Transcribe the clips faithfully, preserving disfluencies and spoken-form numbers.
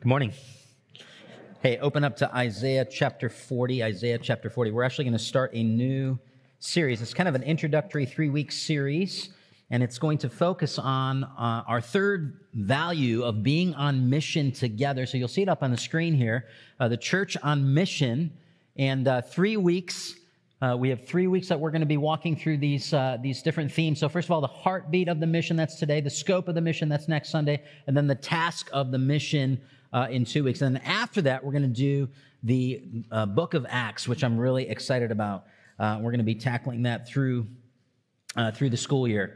Good morning. Hey, open up to Isaiah chapter forty. Isaiah chapter forty. We're actually going to start a new series. It's kind of an introductory three-week series, and it's going to focus on uh, our third value of being on mission together. So you'll see it up on the screen here, uh, the church on mission, and uh, three weeks. Uh, we have three weeks that we're going to be walking through these uh, these different themes. So first of all, the heartbeat of the mission, that's today. The scope of the mission, that's next Sunday. And then the task of the mission uh, in two weeks. And then after that, we're going to do the uh, book of Acts, which I'm really excited about. Uh, we're going to be tackling that through uh, through the school year.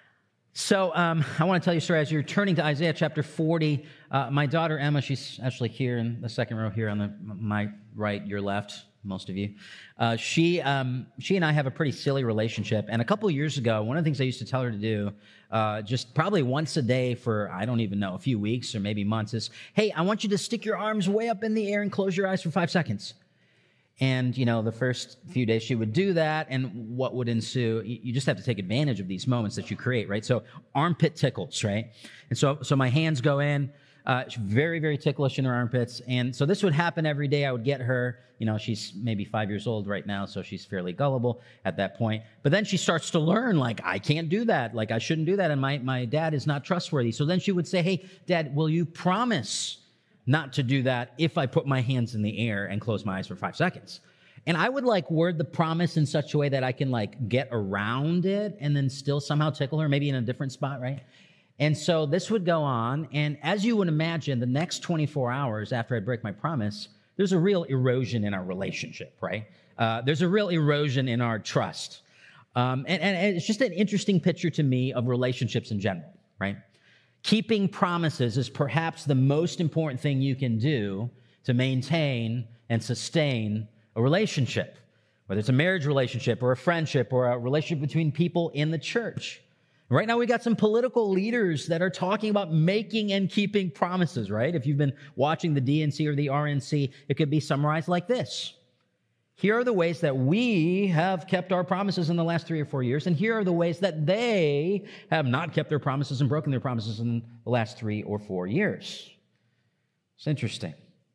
So um, I want to tell you a story. As you're turning to Isaiah chapter forty, uh, my daughter Emma, she's actually here in the second row here on the my right, your left, most of you. Uh, she um, she and I have a pretty silly relationship. And a couple of years ago, one of the things I used to tell her to do, uh, just probably once a day for, I don't even know, a few weeks or maybe months is, hey, I want you to stick your arms way up in the air and close your eyes for five seconds. And, you know, the first few days she would do that, and what would ensue, you just have to take advantage of these moments that you create, right? So armpit tickles, right? And so so my hands go in, uh, very, very ticklish in her armpits. And so this would happen every day. I would get her, you know, she's maybe five years old right now, so she's fairly gullible at that point. But then she starts to learn, like, I can't do that. Like, I shouldn't do that. And my, my dad is not trustworthy. So then she would say, hey, Dad, will you promise not to do that if I put my hands in the air and close my eyes for five seconds. And I would like word the promise in such a way that I can like get around it and then still somehow tickle her, maybe in a different spot, right? And so this would go on. And as you would imagine, the next twenty-four hours after I break my promise, there's a real erosion in our relationship, right? Uh, there's a real erosion in our trust. Um, and, and it's just an interesting picture to me of relationships in general, right? Keeping promises is perhaps the most important thing you can do to maintain and sustain a relationship, whether it's a marriage relationship or a friendship or a relationship between people in the church. Right now, we got some political leaders that are talking about making and keeping promises, right? If you've been watching the D N C or the R N C, it could be summarized like this. Here are the ways that we have kept our promises in the last three or four years, and here are the ways that they have not kept their promises and broken their promises in the last three or four years. It's interesting.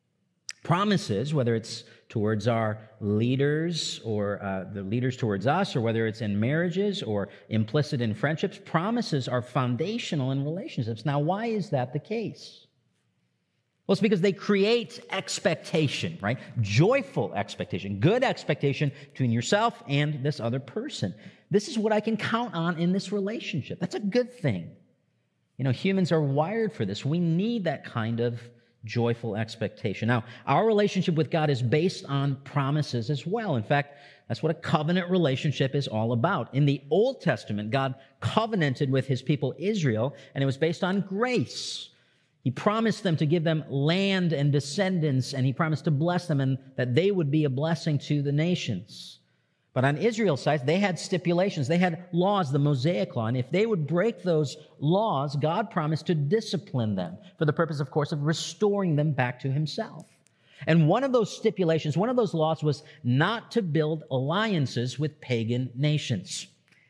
Promises, whether it's towards our leaders or uh, the leaders towards us, or whether it's in marriages or implicit in friendships, promises are foundational in relationships. Now, why is that the case? Well, it's because they create expectation, right? Joyful expectation, good expectation between yourself and this other person. This is what I can count on in this relationship. That's a good thing. You know, humans are wired for this. We need that kind of joyful expectation. Now, our relationship with God is based on promises as well. In fact, that's what a covenant relationship is all about. In the Old Testament, God covenanted with his people Israel, and it was based on grace. He promised them to give them land and descendants, and he promised to bless them and that they would be a blessing to the nations. But on Israel's side, they had stipulations. They had laws, the Mosaic law, and if they would break those laws, God promised to discipline them for the purpose, of course, of restoring them back to himself. And one of those stipulations, one of those laws was not to build alliances with pagan nations.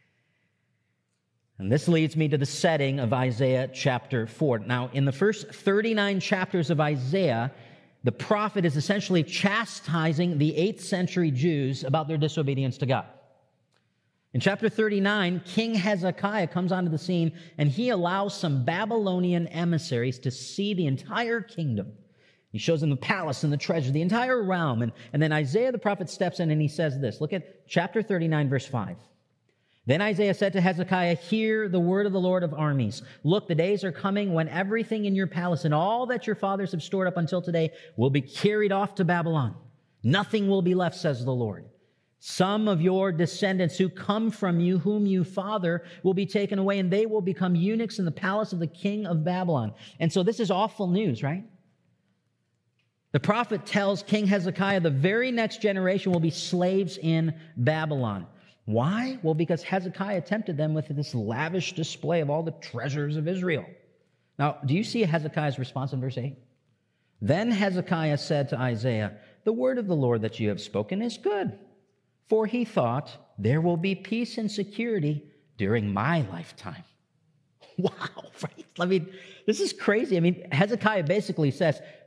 And this leads me to the setting of Isaiah chapter four. Now, in the first thirty-nine chapters of Isaiah, the prophet is essentially chastising the eighth century Jews about their disobedience to God. In chapter thirty-nine, King Hezekiah comes onto the scene, and he allows some Babylonian emissaries to see the entire kingdom. He shows them the palace and the treasure, the entire realm. And, and then Isaiah the prophet steps in and he says this. Look at chapter thirty-nine, verse five. Then Isaiah said to Hezekiah, hear the word of the Lord of armies. Look, the days are coming when everything in your palace and all that your fathers have stored up until today will be carried off to Babylon. Nothing will be left, says the Lord. Some of your descendants who come from you, whom you father, will be taken away, and they will become eunuchs in the palace of the king of Babylon. And so this is awful news, right? The prophet tells King Hezekiah the very next generation will be slaves in Babylon. Why? Well, because Hezekiah tempted them with this lavish display of all the treasures of Israel. Now, do you see Hezekiah's response in verse eight? Then Hezekiah said to Isaiah, the word of the Lord that you have spoken is good. For he thought, there will be peace and security during my lifetime. Wow, right? I mean, this is crazy. I mean, Hezekiah basically says,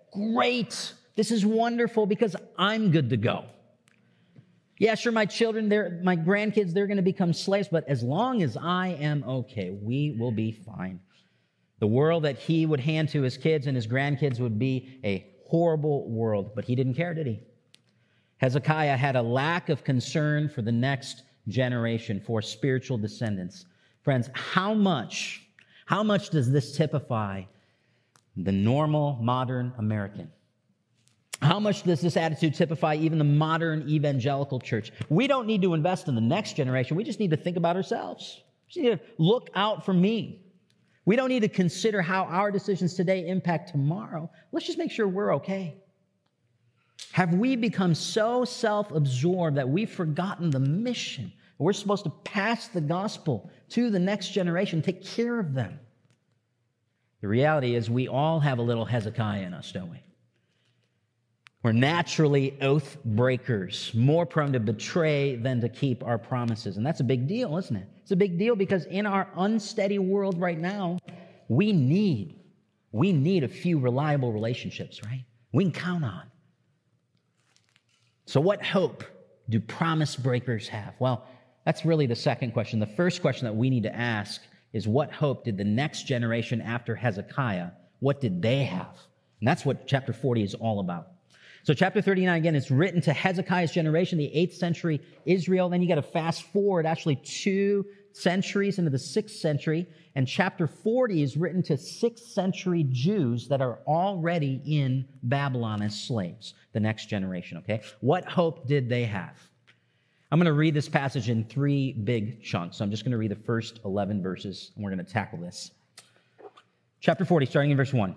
Great. This is wonderful because I'm good to go. Yeah, sure, my children, they're, my grandkids, they're going to become slaves, but as long as I am okay, we will be fine. The world that he would hand to his kids and his grandkids would be a horrible world, but he didn't care, did he? Hezekiah had a lack of concern for the next generation, for spiritual descendants. Friends, how much, how much does this typify the normal modern American? How much does this attitude typify even the modern evangelical church? We don't need to invest in the next generation. We just need to think about ourselves. We just need to look out for me. We don't need to consider how our decisions today impact tomorrow. Let's just make sure we're okay. Have we become so self-absorbed that we've forgotten the mission? We're supposed to pass the gospel to the next generation, take care of them. The reality is we all have a little Hezekiah in us, don't we? We're naturally oath breakers, more prone to betray than to keep our promises. And that's a big deal, isn't it? It's a big deal because in our unsteady world right now, we need, we need a few reliable relationships, right? We can count on. So what hope do promise breakers have? Well, that's really the second question. The first question that we need to ask is what hope did the next generation after Hezekiah, what did they have? And that's what chapter forty is all about. So chapter thirty-nine, again, it's written to Hezekiah's generation, the eighth century Israel. Then you got to fast forward actually two centuries into the sixth century. And chapter forty is written to sixth century Jews that are already in Babylon as slaves, the next generation, okay? What hope did they have? I'm going to read this passage in three big chunks. So I'm just going to read the first eleven verses, and we're going to tackle this. Chapter forty, starting in verse one.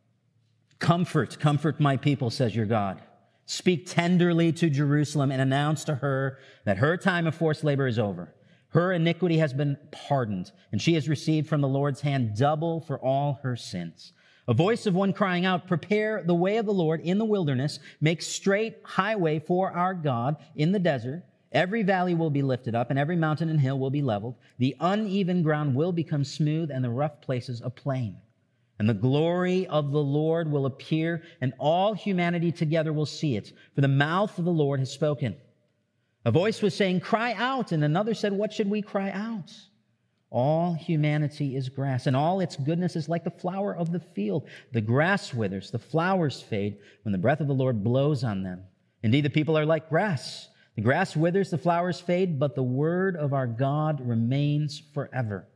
Comfort, comfort my people, says your God. Speak tenderly to Jerusalem and announce to her that her time of forced labor is over. Her iniquity has been pardoned, and she has received from the Lord's hand double for all her sins. A voice of one crying out, prepare the way of the Lord in the wilderness, make straight highway for our God in the desert. Every valley will be lifted up, and every mountain and hill will be leveled. The uneven ground will become smooth, and the rough places a plain. And the glory of the Lord will appear, and all humanity together will see it. For the mouth of the Lord has spoken. A voice was saying, cry out. And another said, what should we cry out? All humanity is grass, and all its goodness is like the flower of the field. The grass withers, the flowers fade, when the breath of the Lord blows on them. Indeed, the people are like grass. The grass withers, the flowers fade, but the word of our God remains forever.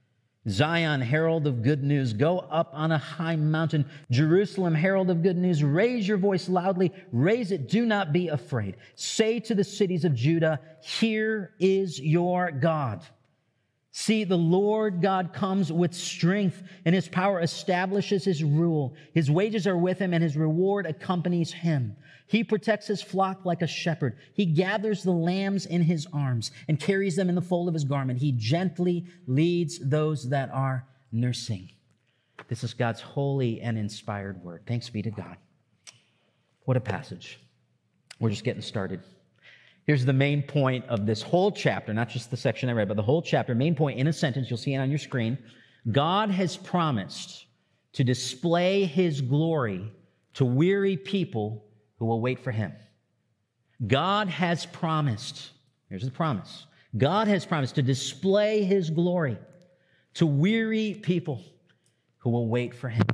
Zion, herald of good news, go up on a high mountain. Jerusalem, herald of good news, raise your voice loudly. Raise it, do not be afraid. Say to the cities of Judah, here is your God. See, the Lord God comes with strength, and his power establishes his rule. His wages are with him, and his reward accompanies him. He protects his flock like a shepherd. He gathers the lambs in his arms and carries them in the fold of his garment. He gently leads those that are nursing. This is God's holy and inspired word. Thanks be to God. What a passage. We're just getting started. Here's the main point of this whole chapter, not just the section I read, but the whole chapter. Main point in a sentence, you'll see it on your screen. God has promised to display his glory to weary people who will wait for him. God has promised, here's the promise. God has promised to display his glory to weary people who will wait for him.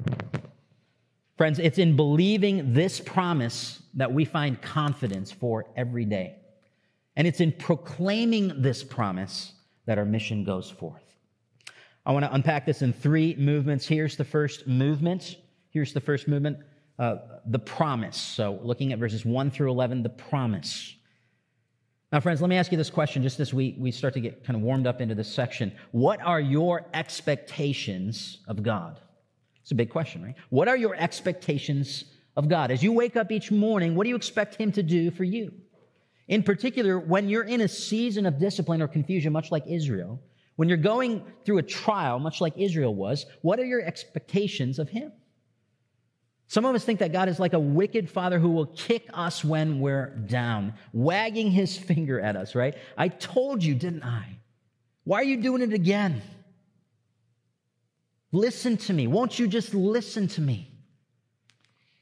Friends, it's in believing this promise that we find confidence for every day. And it's in proclaiming this promise that our mission goes forth. I want to unpack this in three movements. Here's the first movement. Here's the first movement, uh, the promise. So looking at verses one through eleven, the promise. Now, friends, let me ask you this question just as we, we start to get kind of warmed up into this section. What are your expectations of God? It's a big question, right? What are your expectations of God? As you wake up each morning, what do you expect him to do for you? In particular, when you're in a season of discipline or confusion, much like Israel, when you're going through a trial, much like Israel was, what are your expectations of him? Some of us think that God is like a wicked father who will kick us when we're down, wagging his finger at us, right? I told you, didn't I? Why are you doing it again? Listen to me. Won't you just listen to me?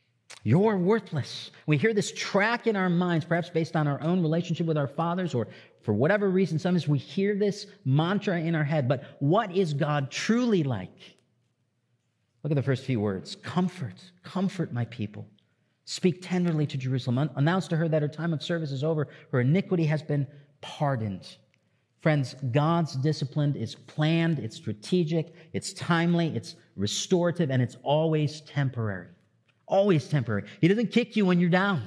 You're worthless. We hear this track in our minds, perhaps based on our own relationship with our fathers, or for whatever reason, sometimes we hear this mantra in our head. But what is God truly like? Look at the first few words. Comfort, comfort my people. Speak tenderly to Jerusalem. Announce to her that her time of service is over. Her iniquity has been pardoned. Friends, God's discipline is planned, it's strategic, it's timely, it's restorative, and it's always temporary. Always temporary. He doesn't kick you when you're down.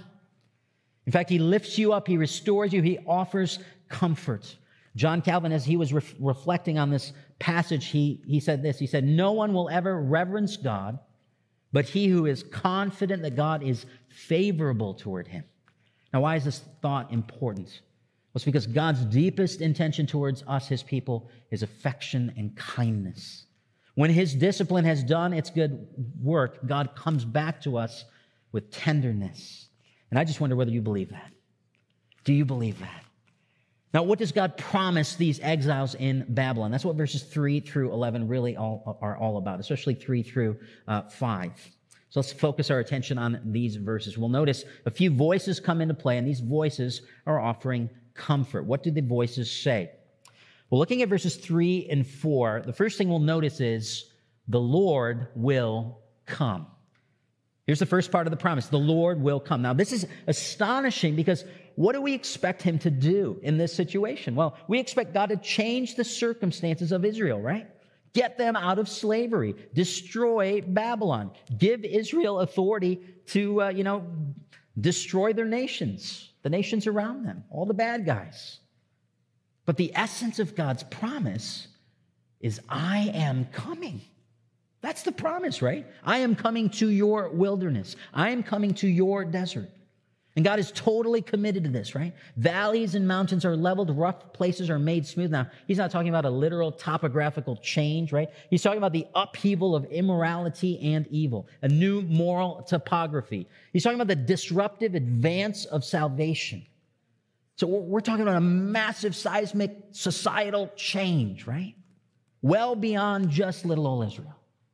In fact, he lifts you up, he restores you, he offers comfort. John Calvin, as he was re- reflecting on this passage, he, he said this. He said, "No one will ever reverence God, but he who is confident that God is favorable toward him." Now, why is this thought important? Well, it's because God's deepest intention towards us, his people, is affection and kindness. When his discipline has done its good work, God comes back to us with tenderness. And I just wonder whether you believe that. Do you believe that? Now, what does God promise these exiles in Babylon? That's what verses three through eleven really all, are all about, especially three through uh, five. So let's focus our attention on these verses. We'll notice a few voices come into play, and these voices are offering comfort. What do the voices say? Well, looking at verses three and four, the first thing we'll notice is the Lord will come. Here's the first part of the promise. The Lord will come. Now, this is astonishing because what do we expect him to do in this situation? Well, we expect God to change the circumstances of Israel, right? Get them out of slavery, destroy Babylon, give Israel authority to, uh, you know, destroy their nations, the nations around them, all the bad guys. But the essence of God's promise is, I am coming. That's the promise, right? I am coming to your wilderness. I am coming to your desert. And God is totally committed to this, right? Valleys and mountains are leveled, rough places are made smooth. Now, he's not talking about a literal topographical change, right? He's talking about the upheaval of immorality and evil, a new moral topography. He's talking about the disruptive advance of salvation. So we're talking about a massive seismic societal change, right? Well beyond just little old Israel.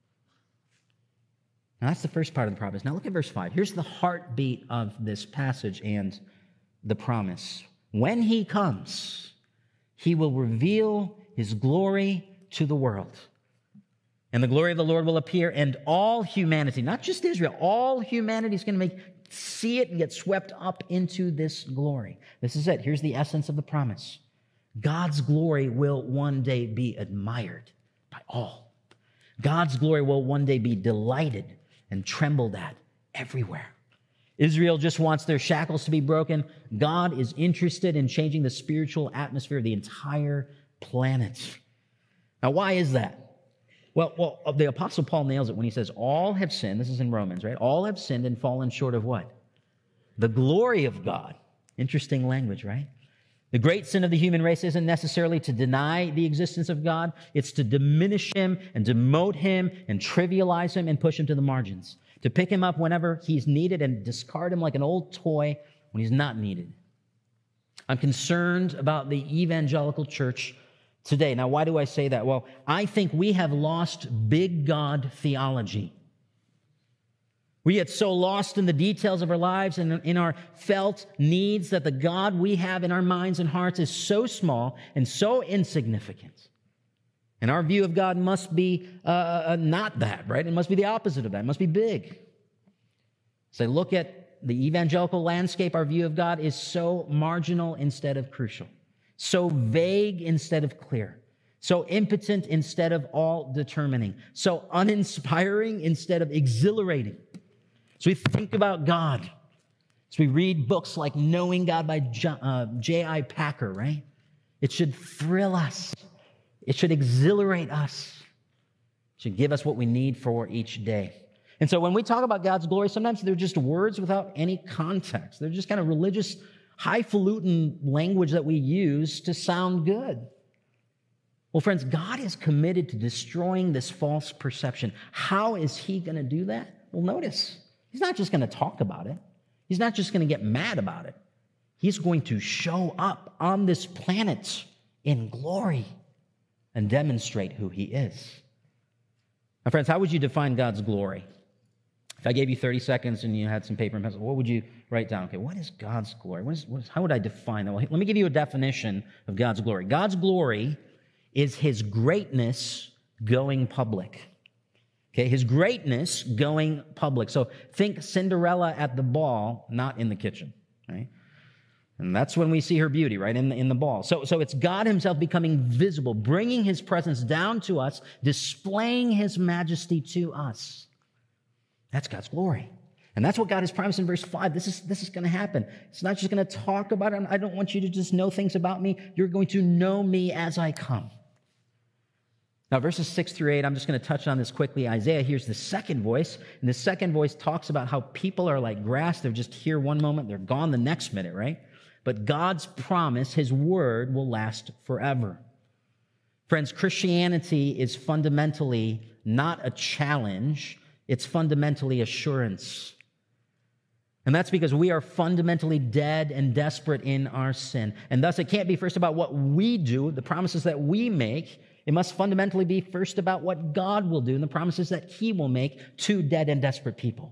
Now, that's the first part of the promise. Now, look at verse five. Here's the heartbeat of this passage and the promise. When he comes, he will reveal his glory to the world. And the glory of the Lord will appear, and all humanity, not just Israel, all humanity is going to make see it and get swept up into this glory. This is it. Here's the essence of the promise. God's glory will one day be admired by all. God's glory will one day be delighted and trembled at everywhere. Israel just wants their shackles to be broken. God is interested in changing the spiritual atmosphere of the entire planet. Now, why is that? Well, well, the Apostle Paul nails it when he says, all have sinned. This is in Romans, right? All have sinned and fallen short of what? The glory of God. Interesting language, right? The great sin of the human race isn't necessarily to deny the existence of God. It's to diminish him and demote him and trivialize him and push him to the margins. To pick him up whenever he's needed and discard him like an old toy when he's not needed. I'm concerned about the evangelical church today. Now, why do I say that? Well, I think we have lost big God theology. We get so lost in the details of our lives and in our felt needs that the God we have in our minds and hearts is so small and so insignificant. And our view of God must be uh, not that, right? It must be the opposite of that. It must be big. As I look at the evangelical landscape, our view of God is so marginal instead of crucial. So vague instead of clear. So impotent instead of all-determining. So uninspiring instead of exhilarating. So we think about God. So we read books like Knowing God by J I Packer, right? It should thrill us. It should exhilarate us. It should give us what we need for each day. And so when we talk about God's glory, sometimes they're just words without any context. They're just kind of religious, highfalutin language that we use to sound good. Well, friends, God is committed to destroying this false perception. How is he going to do that? Well, notice, he's not just going to talk about it. He's not just going to get mad about it. He's going to show up on this planet in glory and demonstrate who he is. Now, friends, how would you define God's glory? If I gave you thirty seconds and you had some paper and pencil, what would you write down? Okay, what is God's glory? What is, what is, how would I define that? Well, let me give you a definition of God's glory. God's glory is his greatness going public. Okay, his greatness going public. So think Cinderella at the ball, not in the kitchen, right? And that's when we see her beauty, right, in the, in the ball. So, so it's God himself becoming visible, bringing his presence down to us, displaying his majesty to us. That's God's glory. And that's what God has promised in verse five. This is, this is going to happen. It's not just going to talk about it. I don't want you to just know things about me. You're going to know me as I come. Now, verses six through eight, I'm just going to touch on this quickly. Isaiah hears the second voice, and the second voice talks about how people are like grass. They're just here one moment, they're gone the next minute, right? But God's promise, his word, will last forever. Friends, Christianity is fundamentally not a challenge. It's fundamentally assurance. And that's because we are fundamentally dead and desperate in our sin. And thus, it can't be first about what we do, the promises that we make. It must fundamentally be first about what God will do and the promises that he will make to dead and desperate people.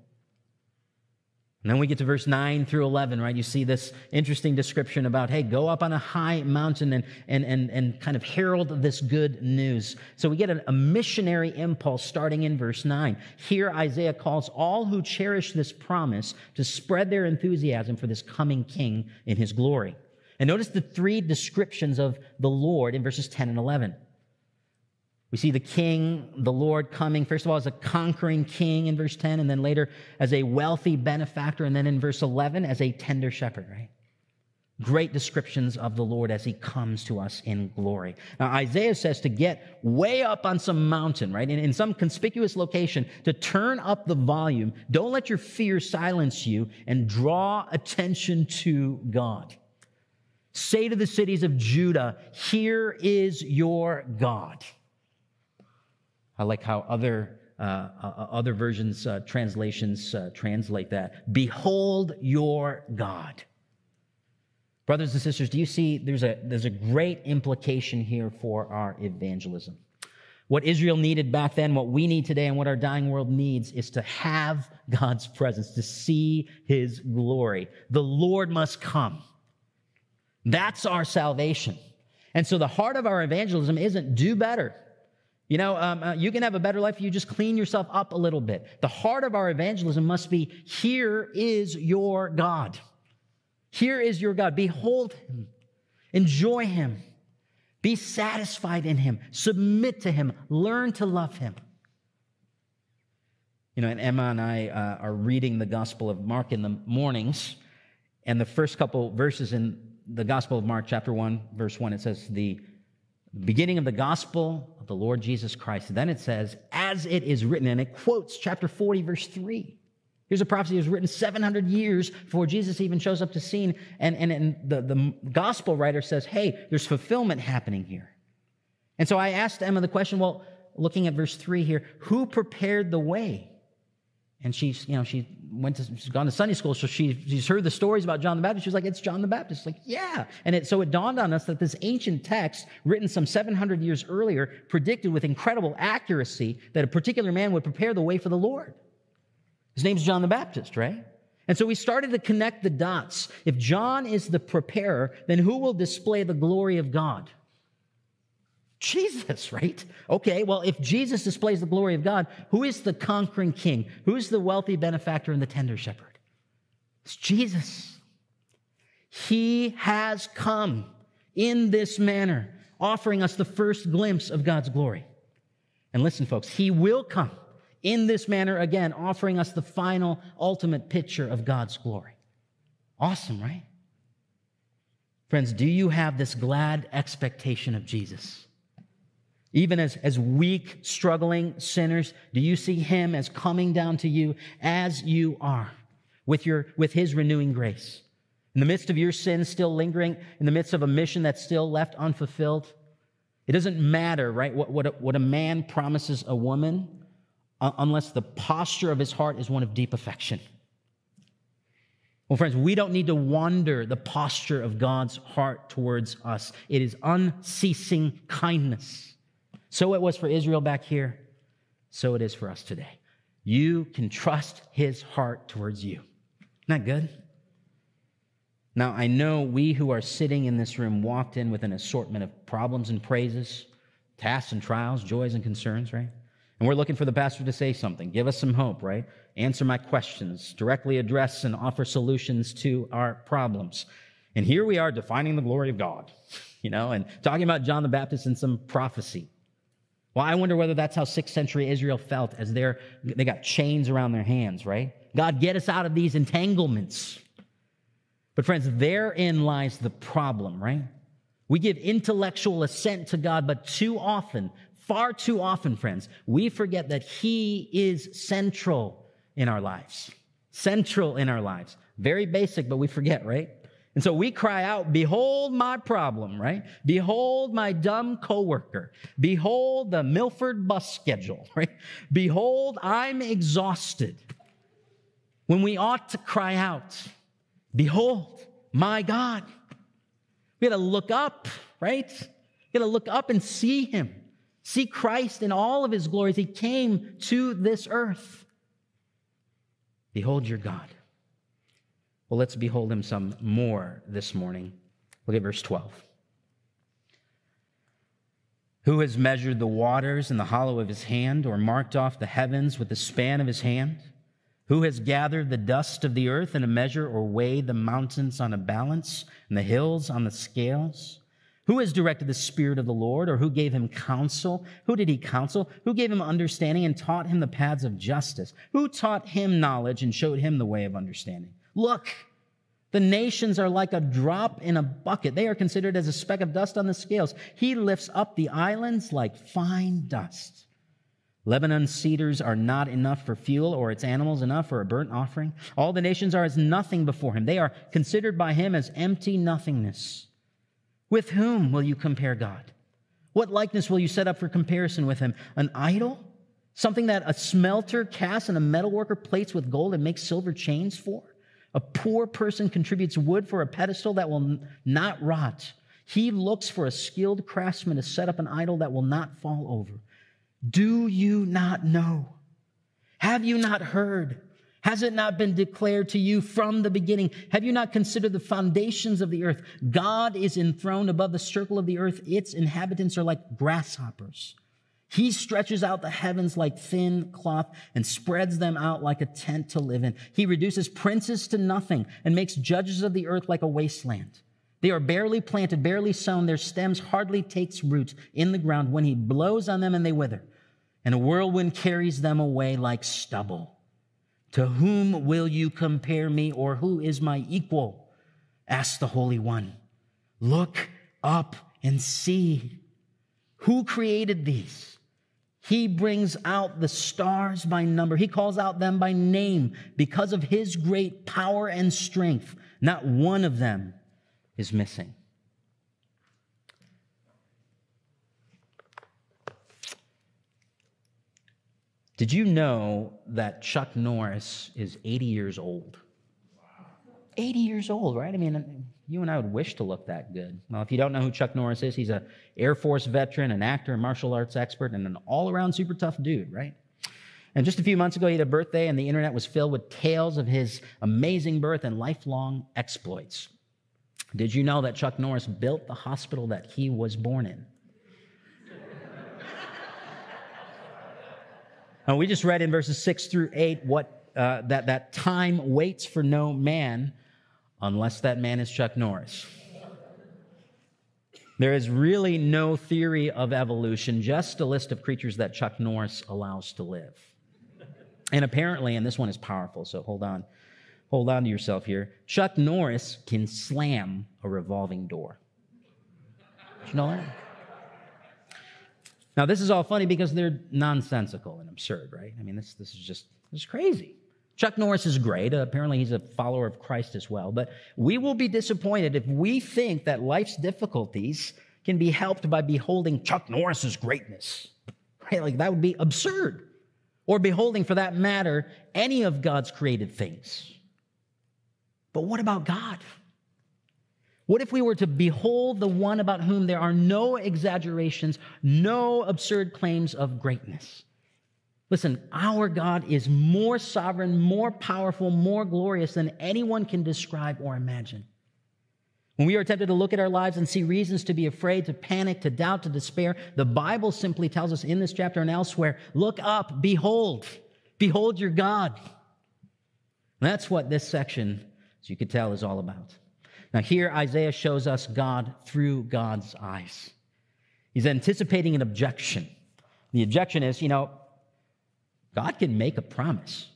And then we get to verse nine through eleven, right? You see this interesting description about, hey, go up on a high mountain and, and, and, and kind of herald this good news. So we get a, a missionary impulse starting in verse nine. Here, Isaiah calls all who cherish this promise to spread their enthusiasm for this coming king in his glory. And notice the three descriptions of the Lord in verses ten and eleven. We see the king, the Lord, coming, first of all, as a conquering king in verse ten, and then later as a wealthy benefactor, and then in verse eleven as a tender shepherd, right? Great descriptions of the Lord as he comes to us in glory. Now, Isaiah says to get way up on some mountain, right? In, in some conspicuous location, to turn up the volume. Don't let your fear silence you, and draw attention to God. Say to the cities of Judah, here is your God. I like how other uh, uh, other versions, uh, translations uh, translate that. Behold your God. Brothers and sisters, do you see there's a, there's a great implication here for our evangelism. What Israel needed back then, what we need today, and what our dying world needs is to have God's presence, to see his glory. The Lord must come. That's our salvation. And so the heart of our evangelism isn't do better. You know, um, uh, you can have a better life if you just clean yourself up a little bit. The heart of our evangelism must be, here is your God. Here is your God. Behold him. Enjoy him. Be satisfied in him. Submit to him. Learn to love him. You know, and Emma and I uh, are reading the Gospel of Mark in the mornings, and the first couple verses in the Gospel of Mark, chapter one, verse one, it says, the beginning of the gospel of the Lord Jesus Christ. And then it says, as it is written, and it quotes chapter forty, verse three. Here's a prophecy that was written seven hundred years before Jesus even shows up to scene. And, and, and the, the gospel writer says, hey, there's fulfillment happening here. And so I asked Emma the question, well, looking at verse three here, who prepared the way? And she's, you know, she went to, she's gone to Sunday school, so she, she's heard the stories about John the Baptist. She was like, it's John the Baptist. Like, yeah. And it, so it dawned on us that this ancient text, written some seven hundred years earlier, predicted with incredible accuracy that a particular man would prepare the way for the Lord. His name's John the Baptist, right? And so we started to connect the dots. If John is the preparer, then who will display the glory of God? Jesus, right? Okay, well, if Jesus displays the glory of God, who is the conquering king? Who's the wealthy benefactor and the tender shepherd? It's Jesus. He has come in this manner, offering us the first glimpse of God's glory. And listen, folks, he will come in this manner again, offering us the final, ultimate picture of God's glory. Awesome, right? Friends, do you have this glad expectation of Jesus? Even as, as weak, struggling sinners, do you see him as coming down to you as you are with your, with his renewing grace? In the midst of your sins still lingering, in the midst of a mission that's still left unfulfilled, it doesn't matter, right, what, what, a, what a man promises a woman uh, unless the posture of his heart is one of deep affection. Well, friends, we don't need to wonder the posture of God's heart towards us. It is unceasing kindness. So it was for Israel back here. So it is for us today. You can trust his heart towards you. Isn't that good? Now, I know we who are sitting in this room walked in with an assortment of problems and praises, tasks and trials, joys and concerns, right? And we're looking for the pastor to say something, give us some hope, right? Answer my questions, directly address and offer solutions to our problems. And here we are defining the glory of God, you know, and talking about John the Baptist and some prophecy. Well, I wonder whether that's how sixth century Israel felt as they're, they got chains around their hands, right? God, get us out of these entanglements. But friends, therein lies the problem, right? We give intellectual assent to God, but too often, far too often, friends, we forget that he is central in our lives. Central in our lives. Very basic, but we forget, right? And so we cry out, behold my problem, right? Behold my dumb coworker. Behold the Milford bus schedule, right? Behold, I'm exhausted. When we ought to cry out, behold my God. We got to look up, right? We got to look up and see him. See Christ in all of his glories. He came to this earth. Behold your God. Well, let's behold him some more this morning. Look at verse twelve. Who has measured the waters in the hollow of his hand, or marked off the heavens with the span of his hand? Who has gathered the dust of the earth in a measure, or weighed the mountains on a balance, and the hills on the scales? Who has directed the Spirit of the Lord, or who gave him counsel? Who did he counsel? Who gave him understanding and taught him the paths of justice? Who taught him knowledge and showed him the way of understanding? Look, the nations are like a drop in a bucket. They are considered as a speck of dust on the scales. He lifts up the islands like fine dust. Lebanon's cedars are not enough for fuel, or its animals enough for a burnt offering. All the nations are as nothing before him. They are considered by him as empty nothingness. With whom will you compare God? What likeness will you set up for comparison with him? An idol? Something that a smelter casts and a metalworker plates with gold and makes silver chains for? A poor person contributes wood for a pedestal that will not rot. He looks for a skilled craftsman to set up an idol that will not fall over. Do you not know? Have you not heard? Has it not been declared to you from the beginning? Have you not considered the foundations of the earth? God is enthroned above the circle of the earth. Its inhabitants are like grasshoppers. He stretches out the heavens like thin cloth and spreads them out like a tent to live in. He reduces princes to nothing and makes judges of the earth like a wasteland. They are barely planted, barely sown. Their stems hardly takes root in the ground. When he blows on them and they wither, and a whirlwind carries them away like stubble. To whom will you compare me, or who is my equal? Asked the Holy One. Look up and see. Who created these? He brings out the stars by number. He calls out them by name because of his great power and strength. Not one of them is missing. Did you know that Chuck Norris is eighty years old? eighty years old, right? I mean, you and I would wish to look that good. Well, if you don't know who Chuck Norris is, he's an Air Force veteran, an actor, a martial arts expert, and an all-around super tough dude, right? And just a few months ago, he had a birthday, and the internet was filled with tales of his amazing birth and lifelong exploits. Did you know that Chuck Norris built the hospital that he was born in? Now, we just read in verses six through eight what uh, that, that time waits for no man unless that man is Chuck Norris. There is really no theory of evolution, just a list of creatures that Chuck Norris allows to live. And apparently, and this one is powerful, so hold on. Hold on to yourself here. Chuck Norris can slam a revolving door. Did you know that? Now, this is all funny because they're nonsensical and absurd, right? I mean, this, this is just this is crazy. Chuck Norris is great. Uh, apparently, he's a follower of Christ as well. But we will be disappointed if we think that life's difficulties can be helped by beholding Chuck Norris's greatness. Right? Like, that would be absurd. Or beholding, for that matter, any of God's created things. But what about God? What if we were to behold the one about whom there are no exaggerations, no absurd claims of greatness? Listen, our God is more sovereign, more powerful, more glorious than anyone can describe or imagine. When we are tempted to look at our lives and see reasons to be afraid, to panic, to doubt, to despair, the Bible simply tells us in this chapter and elsewhere, look up, behold, behold your God. And that's what this section, as you could tell, is all about. Now here, Isaiah shows us God through God's eyes. He's anticipating an objection. The objection is, you know, God can make a promise.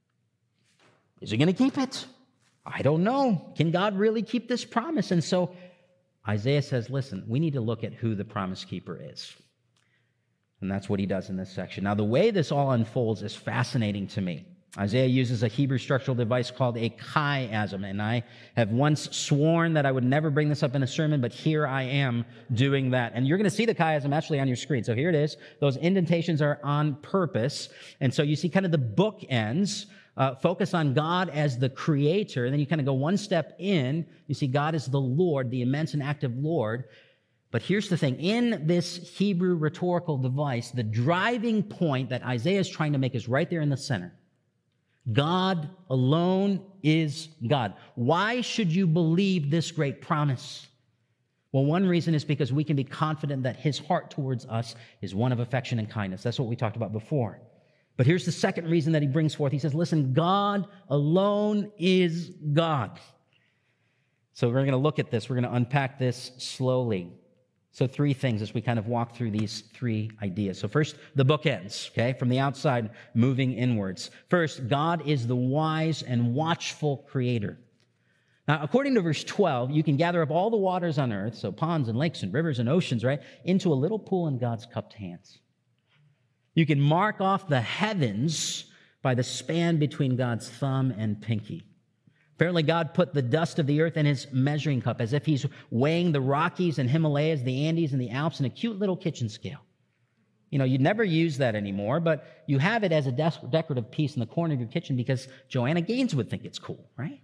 Is he going to keep it? I don't know. Can God really keep this promise? And so Isaiah says, listen, we need to look at who the promise keeper is. And that's what he does in this section. Now, the way this all unfolds is fascinating to me. Isaiah uses a Hebrew structural device called a chiasm, and I have once sworn that I would never bring this up in a sermon, but here I am doing that. And you're going to see the chiasm actually on your screen. So here it is. Those indentations are on purpose. And so you see kind of the bookends. Uh, focus on God as the creator, and then you kind of go one step in. You see God as the Lord, the immense and active Lord. But here's the thing. In this Hebrew rhetorical device, the driving point that Isaiah is trying to make is right there in the center. God alone is God. Why should you believe this great promise? Well, one reason is because we can be confident that his heart towards us is one of affection and kindness. That's what we talked about before. But here's the second reason that he brings forth. He says, listen, God alone is God. So we're going to look at this. We're going to unpack this slowly. So three things as we kind of walk through these three ideas. So first, the bookends, okay, from the outside moving inwards. First, God is the wise and watchful creator. Now, according to verse twelve, you can gather up all the waters on earth, so ponds and lakes and rivers and oceans, right, into a little pool in God's cupped hands. You can mark off the heavens by the span between God's thumb and pinky. Apparently, God put the dust of the earth in his measuring cup as if he's weighing the Rockies and Himalayas, the Andes and the Alps in a cute little kitchen scale. You know, you'd never use that anymore, but you have it as a de- decorative piece in the corner of your kitchen because Joanna Gaines would think it's cool, right?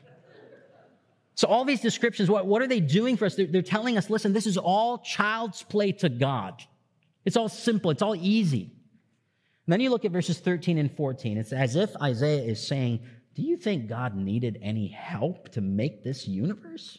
So all these descriptions, what, what are they doing for us? They're, they're telling us, listen, this is all child's play to God. It's all simple. It's all easy. And then you look at verses thirteen and fourteen. It's as if Isaiah is saying, do you think God needed any help to make this universe?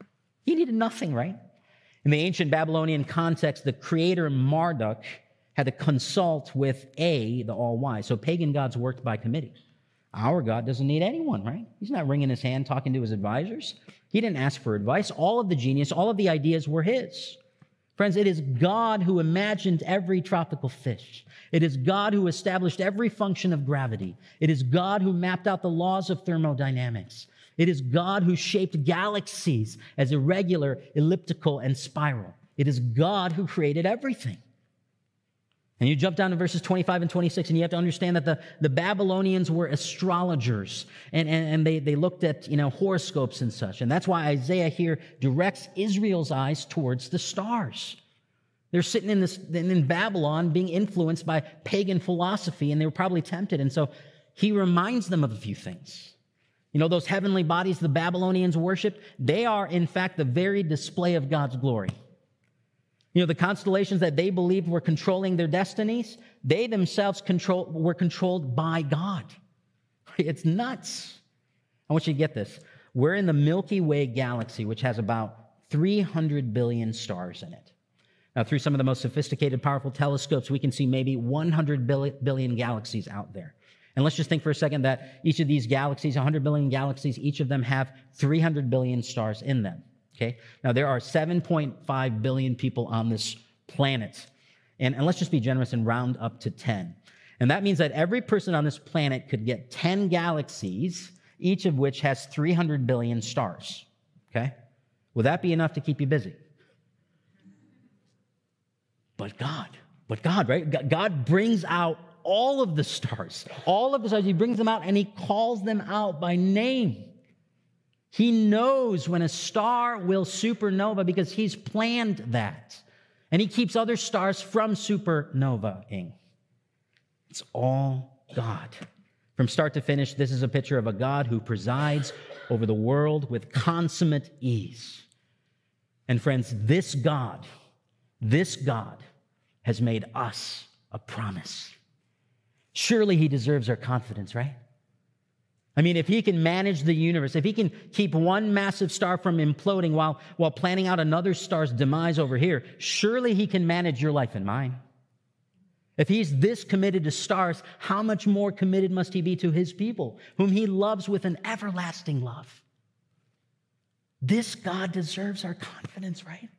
He needed nothing, right? In the ancient Babylonian context, the creator Marduk had to consult with A, the all-wise. So pagan gods worked by committee. Our God doesn't need anyone, right? He's not wringing his hand talking to his advisors. He didn't ask for advice. All of the genius, all of the ideas were his. Friends, it is God who imagined every tropical fish. It is God who established every function of gravity. It is God who mapped out the laws of thermodynamics. It is God who shaped galaxies as irregular, elliptical, and spiral. It is God who created everything. And you jump down to verses twenty-five and twenty-six, and you have to understand that the, the Babylonians were astrologers, and, and, and they, they looked at, you know, horoscopes and such. And that's why Isaiah here directs Israel's eyes towards the stars. They're sitting in this in Babylon being influenced by pagan philosophy, and they were probably tempted. And so he reminds them of a few things. You know, those heavenly bodies the Babylonians worshiped, they are, in fact, the very display of God's glory. You know, the constellations that they believed were controlling their destinies, they themselves control, were controlled by God. It's nuts. I want you to get this. We're in the Milky Way galaxy, which has about three hundred billion stars in it. Now, through some of the most sophisticated, powerful telescopes, we can see maybe one hundred billion galaxies out there. And let's just think for a second that each of these galaxies, one hundred billion galaxies, each of them have three hundred billion stars in them. Okay? Now, there are seven point five billion people on this planet. And, and let's just be generous and round up to ten. And that means that every person on this planet could get ten galaxies, each of which has three hundred billion stars. Okay? Would that be enough to keep you busy? But God, but God, right? God brings out all of the stars, all of the stars. He brings them out and he calls them out by name. He knows when a star will supernova because he's planned that. And he keeps other stars from supernovaing. It's all God. From start to finish, this is a picture of a God who presides over the world with consummate ease. And friends, this God, this God has made us a promise. Surely he deserves our confidence, right? I mean, if he can manage the universe, if he can keep one massive star from imploding while, while planning out another star's demise over here, surely he can manage your life and mine. If he's this committed to stars, how much more committed must he be to his people, whom he loves with an everlasting love? This God deserves our confidence, right?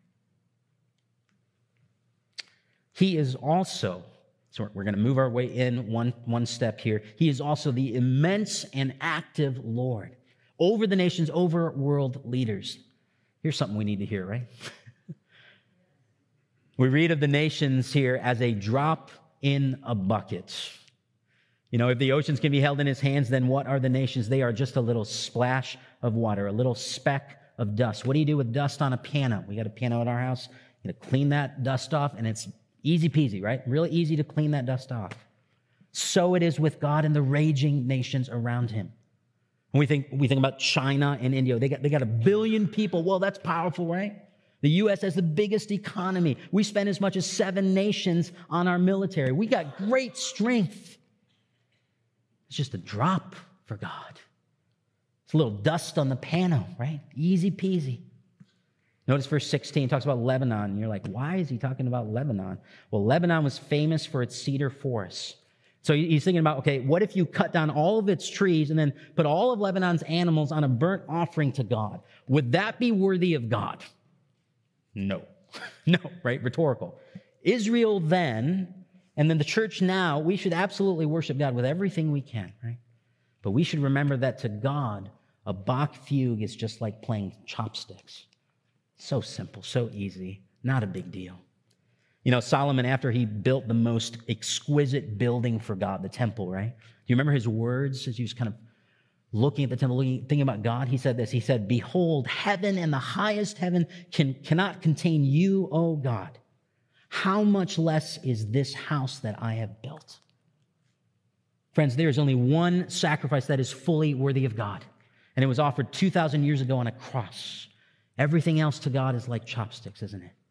He is also, so we're going to move our way in one, one step here. He is also the immense and active Lord over the nations, over world leaders. Here's something we need to hear, right? We read of the nations here as a drop in a bucket. You know, if the oceans can be held in his hands, then what are the nations? They are just a little splash of water, a little speck of dust. What do you do with dust on a piano? We got a piano at our house. You got to clean that dust off, and it's easy peasy, right? Really easy to clean that dust off. So it is with God and the raging nations around him. When we think, we think about China and India, they got, they got a billion people. Well, that's powerful, right? The U S has the biggest economy. We spend as much as seven nations on our military. We got great strength. It's just a drop for God. It's a little dust on the piano, right? Easy peasy. Notice verse sixteen talks about Lebanon. And you're like, why is he talking about Lebanon? Well, Lebanon was famous for its cedar forests. So he's thinking about, okay, what if you cut down all of its trees and then put all of Lebanon's animals on a burnt offering to God? Would that be worthy of God? No. No, right? Rhetorical. Israel then, and then the church now, we should absolutely worship God with everything we can, right? But we should remember that to God, a Bach fugue is just like playing chopsticks. So simple, so easy, not a big deal. You know, Solomon, after he built the most exquisite building for God, the temple, right? Do you remember his words as he was kind of looking at the temple, looking, thinking about God? He said this, he said, behold, heaven and the highest heaven can, cannot contain you, O God. How much less is this house that I have built? Friends, there is only one sacrifice that is fully worthy of God, and it was offered two thousand years ago on a cross. Everything else to God is like chopsticks, isn't it?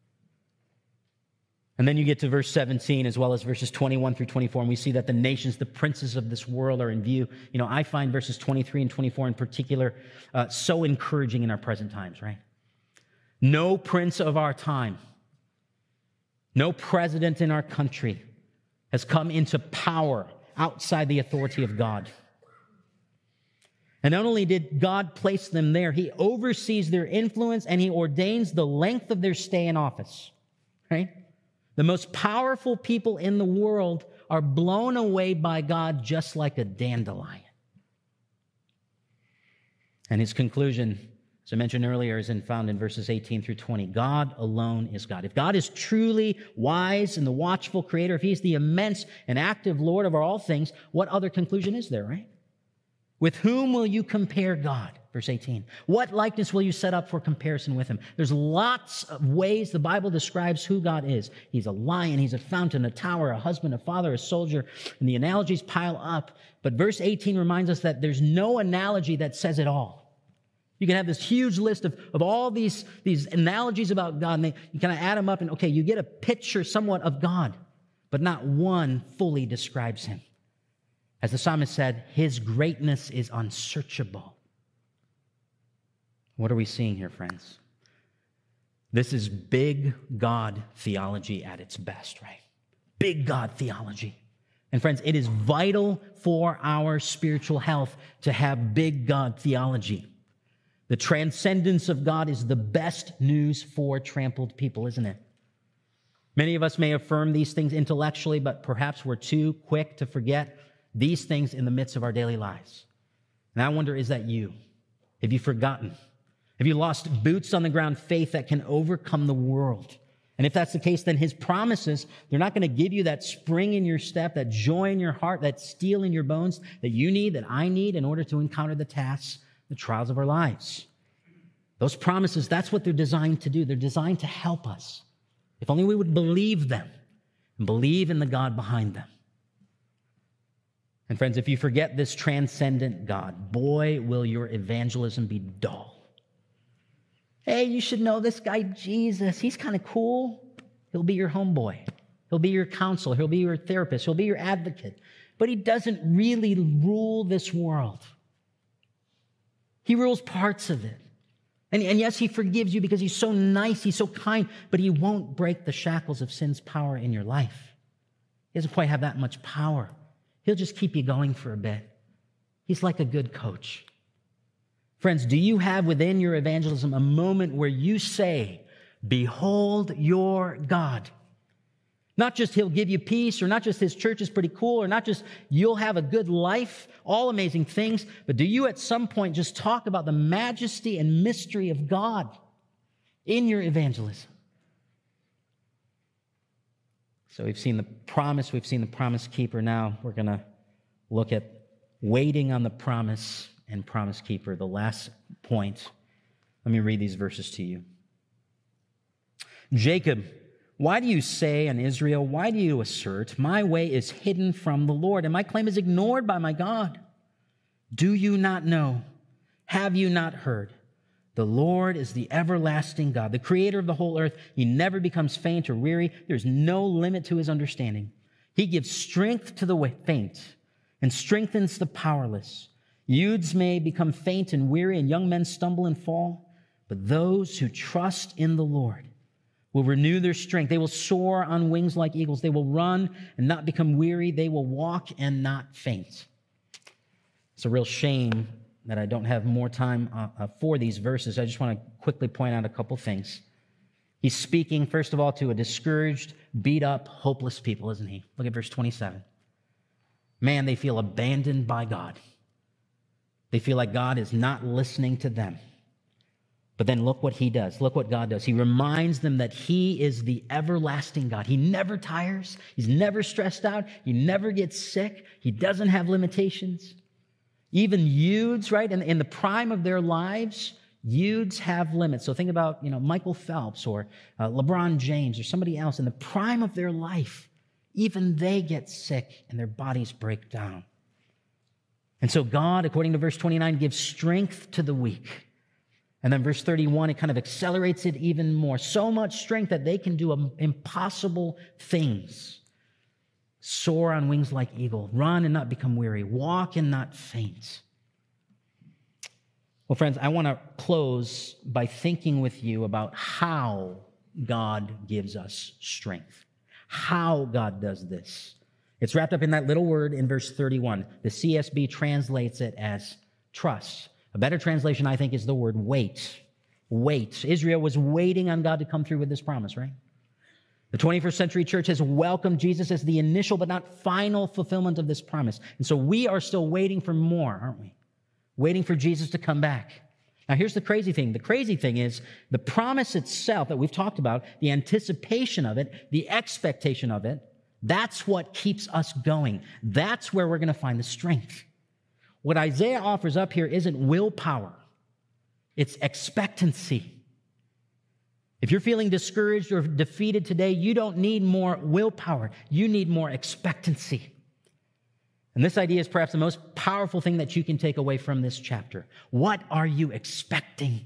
And then you get to verse seventeen as well as verses twenty-one through twenty-four, and we see that the nations, the princes of this world are in view. You know, I find verses twenty-three and twenty-four in particular uh, so encouraging in our present times, right? No prince of our time, no president in our country has come into power outside the authority of God. And not only did God place them there, he oversees their influence and he ordains the length of their stay in office, right? The most powerful people in the world are blown away by God just like a dandelion. And his conclusion, as I mentioned earlier, is in, found in verses eighteen through twenty. God alone is God. If God is truly wise and the watchful creator, if he's the immense and active Lord over all things, what other conclusion is there, right? With whom will you compare God? Verse eighteen. What likeness will you set up for comparison with him? There's lots of ways the Bible describes who God is. He's a lion, he's a fountain, a tower, a husband, a father, a soldier, and the analogies pile up. But verse eighteen reminds us that there's no analogy that says it all. You can have this huge list of, of all these, these analogies about God, and they, you kind of add them up, and okay, you get a picture somewhat of God, but not one fully describes him. As the psalmist said, his greatness is unsearchable. What are we seeing here, friends? This is big God theology at its best, right? Big God theology. And friends, it is vital for our spiritual health to have big God theology. The transcendence of God is the best news for trampled people, isn't it? Many of us may affirm these things intellectually, but perhaps we're too quick to forget these things in the midst of our daily lives. And I wonder, is that you? Have you forgotten? Have you lost boots on the ground faith that can overcome the world? And if that's the case, then his promises, they're not going to give you that spring in your step, that joy in your heart, that steel in your bones that you need, that I need in order to encounter the tasks, the trials of our lives. Those promises, that's what they're designed to do. They're designed to help us. If only we would believe them and believe in the God behind them. And friends, if you forget this transcendent God, boy, will your evangelism be dull. Hey, you should know this guy, Jesus. He's kind of cool. He'll be your homeboy. He'll be your counselor. He'll be your therapist. He'll be your advocate. but he doesn't really rule this world. He rules parts of it. And, and yes, he forgives you because he's so nice, he's so kind, but he won't break the shackles of sin's power in your life. He doesn't quite have that much power. He'll just keep you going for a bit. He's like a good coach. Friends, do you have within your evangelism a moment where you say, behold your God? Not just he'll give you peace, or not just his church is pretty cool, or not just you'll have a good life, all amazing things, but do you at some point just talk about the majesty and mystery of God in your evangelism? So we've seen the promise, we've seen the promise keeper. Now we're going to look at waiting on the promise and promise keeper, the last point. Let me read these verses to you. Jacob, why do you say, and Israel, why do you assert, my way is hidden from the Lord, and my claim is ignored by my God? Do you not know? Have you not heard? The Lord is the everlasting God, the creator of the whole earth. He never becomes faint or weary. There's no limit to his understanding. He gives strength to the faint and strengthens the powerless. Youths may become faint and weary, and young men stumble and fall, but those who trust in the Lord will renew their strength. They will soar on wings like eagles. They will run and not become weary. They will walk and not faint. It's a real shame that I don't have more time uh, for these verses. I just want to quickly point out a couple things. He's speaking, first of all, to a discouraged, beat up, hopeless people, isn't he? Look at verse twenty-seven. Man, they feel abandoned by God. They feel like God is not listening to them. But then look what he does. Look what God does. He reminds them that he is the everlasting God. He never tires. He's never stressed out. He never gets sick. He doesn't have limitations. Even youths, right, in, in the prime of their lives, youths have limits. So think about, you know, Michael Phelps or uh, LeBron James or somebody else. In the prime of their life, even they get sick and their bodies break down. And so God, according to verse twenty-nine, gives strength to the weak. And then verse thirty-one, it kind of accelerates it even more. So much strength that they can do impossible things. Soar on wings like eagle. Run and not become weary. Walk and not faint. Well, friends, I want to close by thinking with you about how God gives us strength. How God does this. It's wrapped up in that little word in verse thirty-one. The C S B translates it as trust. A better translation, I think, is the word wait. Wait. Israel was waiting on God to come through with this promise, right? The twenty-first century church has welcomed Jesus as the initial but not final fulfillment of this promise. And so we are still waiting for more, aren't we? Waiting for Jesus to come back. Now, here's the crazy thing. The crazy thing is the promise itself that we've talked about, the anticipation of it, the expectation of it, that's what keeps us going. That's where we're going to find the strength. What Isaiah offers up here isn't willpower. It's expectancy. If you're feeling discouraged or defeated today, you don't need more willpower. You need more expectancy. And this idea is perhaps the most powerful thing that you can take away from this chapter. What are you expecting?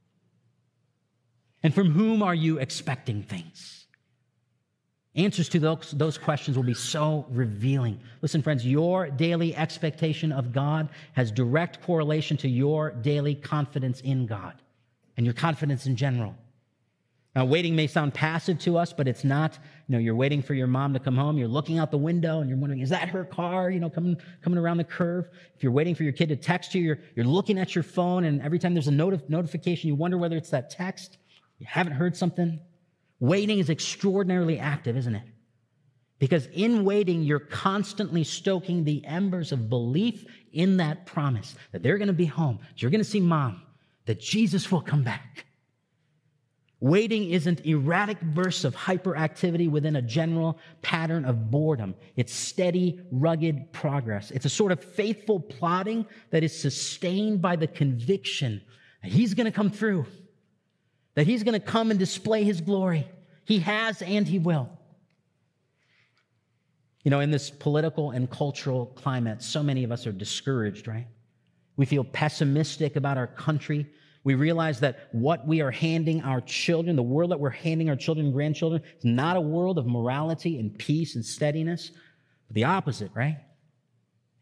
And from whom are you expecting things? Answers to those, those questions will be so revealing. Listen, friends, your daily expectation of God has direct correlation to your daily confidence in God and your confidence in general. Now, waiting may sound passive to us, but it's not. You know, you're waiting for your mom to come home. You're looking out the window and you're wondering, is that her car, you know, coming, coming around the curve? If you're waiting for your kid to text you, you're, you're looking at your phone, and every time there's a notif- notification, you wonder whether it's that text. You haven't heard something. Waiting is extraordinarily active, isn't it? Because in waiting, you're constantly stoking the embers of belief in that promise that they're going to be home, that you're going to see mom, that Jesus will come back. Waiting isn't erratic bursts of hyperactivity within a general pattern of boredom. It's steady, rugged progress. It's a sort of faithful plodding that is sustained by the conviction that he's going to come through, that he's going to come and display his glory. He has and he will. You know, in this political and cultural climate, so many of us are discouraged, right? We feel pessimistic about our country. We realize that what we are handing our children, the world that we're handing our children and grandchildren, is not a world of morality and peace and steadiness, but the opposite, right?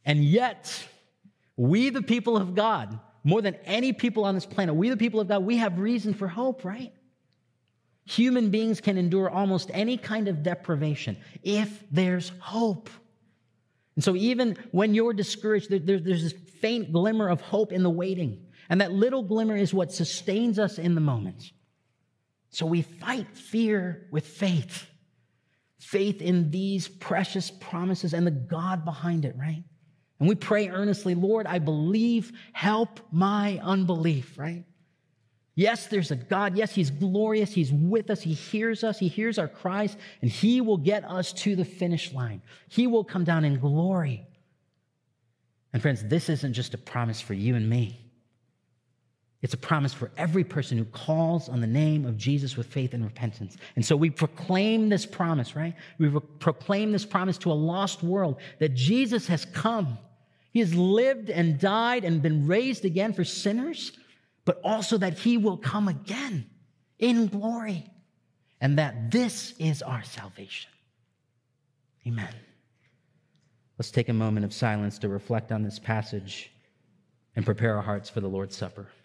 And yet, we, the people of God, more than any people on this planet, we, the people of God, we have reason for hope, right? Human beings can endure almost any kind of deprivation if there's hope. And so even when you're discouraged, there, there, there's this faint glimmer of hope in the waiting. And that little glimmer is what sustains us in the moment. So we fight fear with faith. Faith in these precious promises and the God behind it, right? And we pray earnestly, Lord, I believe, help my unbelief, right? Yes, there's a God. Yes, he's glorious. He's with us. He hears us. He hears our cries, and he will get us to the finish line. He will come down in glory. And friends, this isn't just a promise for you and me. It's a promise for every person who calls on the name of Jesus with faith and repentance. And so we proclaim this promise, right? We re- proclaim this promise to a lost world that Jesus has come. He has lived and died and been raised again for sinners, but also that he will come again in glory, and that this is our salvation. Amen. Let's take a moment of silence to reflect on this passage and prepare our hearts for the Lord's Supper.